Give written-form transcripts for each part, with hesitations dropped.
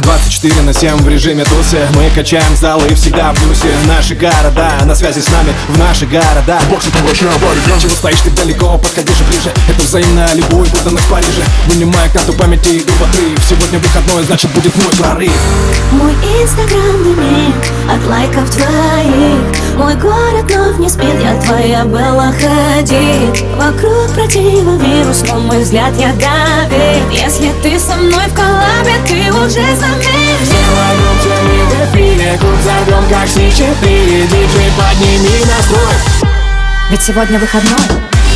24/7 в режиме тусы. Мы качаем залы и всегда в плюсе. Наши города на связи с нами, в наши города. Боксы превращаем в ориган. Чего стоишь ты далеко, подходи же ближе. Это взаимно, любой, будто мы в Париже. Вынимая карту памяти, иду в отрыв. Сегодня выходной, значит будет мой прорыв. Мой инстаграм дымит от лайков твоих. Мой город вновь не спит, я твоя была ходит. Вокруг противовирус, но мой взгляд ядовит. Если ты со мной в коллабе, ты уже заметил. Сделай громче и в эфире, клуб взорвем как Си-4. Диджей, подними настрой. Ведь сегодня выходной.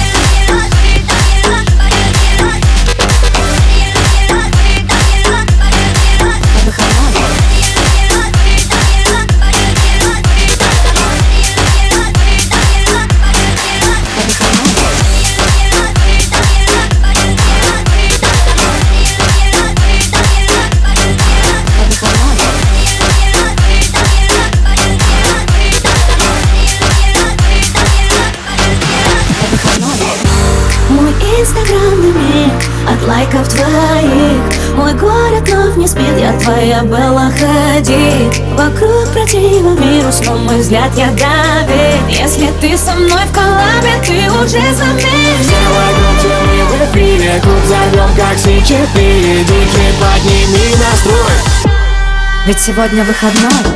Мой инстаграм дымит от лайков твоих. Мой город вновь не спит, я твоя была ходит. Вокруг противовирус, но мой взгляд ядовит. Если ты со мной в коллабе, ты уже заметил. Сделай громче и в эфире, клуб взорвем как Си-4. Диджей, подними настрой. Ведь сегодня выходной.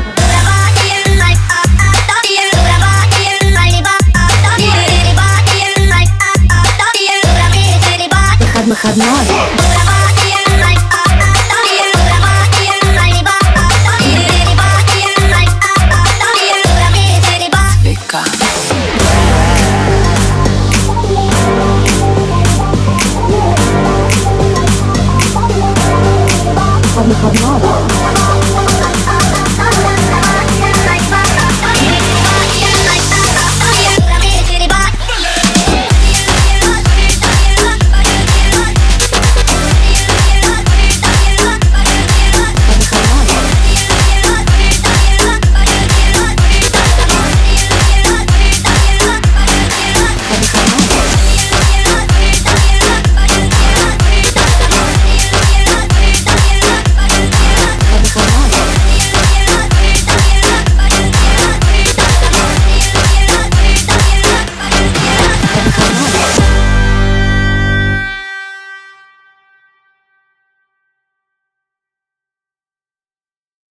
Выходной. Выходной.